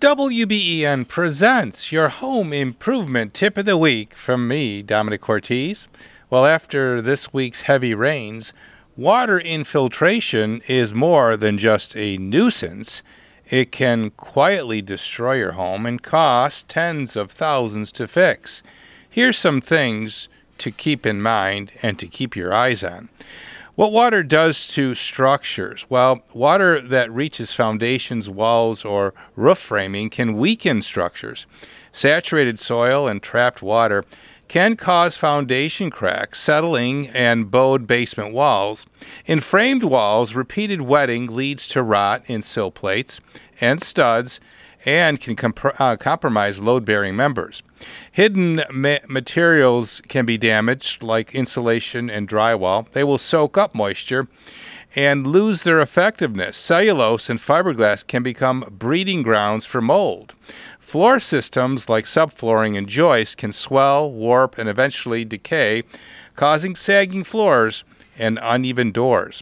WBEN presents your home improvement tip of the week from me, Dominic Ortiz. Well, after this week's heavy rains, water infiltration is more than just a nuisance. It can quietly destroy your home and cost tens of thousands to fix. Here's some things to keep in mind and to keep your eyes on. What water does to structures? Well, water that reaches foundations, walls, or roof framing can weaken structures. Saturated soil and trapped water can cause foundation cracks, settling, and bowed basement walls. In framed walls, repeated wetting leads to rot in sill plates and studs and can compromise load-bearing members. Hidden materials can be damaged, like insulation and drywall. They will soak up moisture and lose their effectiveness. Cellulose and fiberglass can become breeding grounds for mold. Floor systems like subflooring and joists can swell, warp, and eventually decay, causing sagging floors and uneven doors.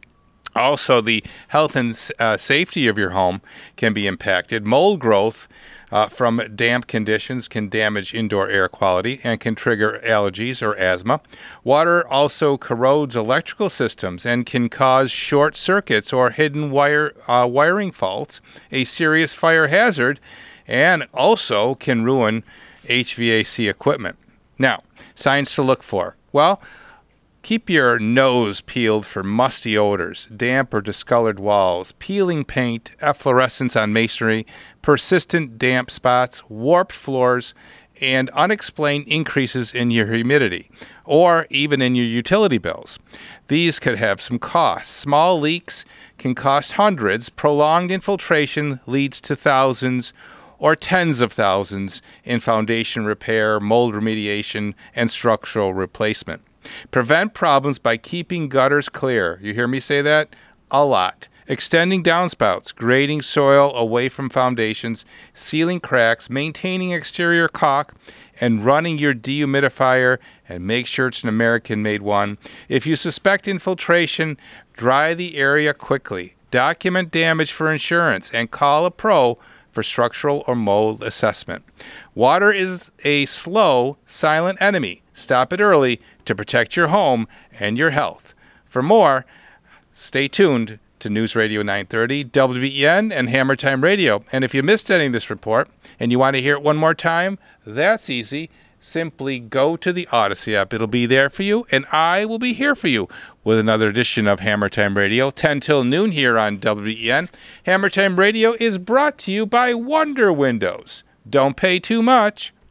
Also, the health and safety of your home can be impacted. Mold growth from damp conditions can damage indoor air quality and can trigger allergies or asthma. Water also corrodes electrical systems and can cause short circuits or hidden wiring faults, a serious fire hazard, and also can ruin HVAC equipment. Now, signs to look for. Well, keep your nose peeled for musty odors, damp or discolored walls, peeling paint, efflorescence on masonry, persistent damp spots, warped floors, and unexplained increases in your humidity, or even in your utility bills. These could have some costs. Small leaks can cost hundreds. Prolonged infiltration leads to thousands or tens of thousands in foundation repair, mold remediation, and structural replacement. Prevent problems by keeping gutters clear. You hear me say that? A lot. Extending downspouts, grading soil away from foundations, sealing cracks, maintaining exterior caulk, and running your dehumidifier, and make sure it's an American-made one. If you suspect infiltration, dry the area quickly. Document damage for insurance, and call a pro for structural or mold assessment. Water is a slow, silent enemy. Stop it early to protect your home and your health. For more, stay tuned to News Radio 930, WBEN, and Hammer Time Radio. And if you missed any of this report and you want to hear it one more time, that's easy. Simply go to the Odyssey app. It'll be there for you, and I will be here for you with another edition of Hammer Time Radio, 10 till noon here on WBEN. Hammer Time Radio is brought to you by Wonder Windows. Don't pay too much.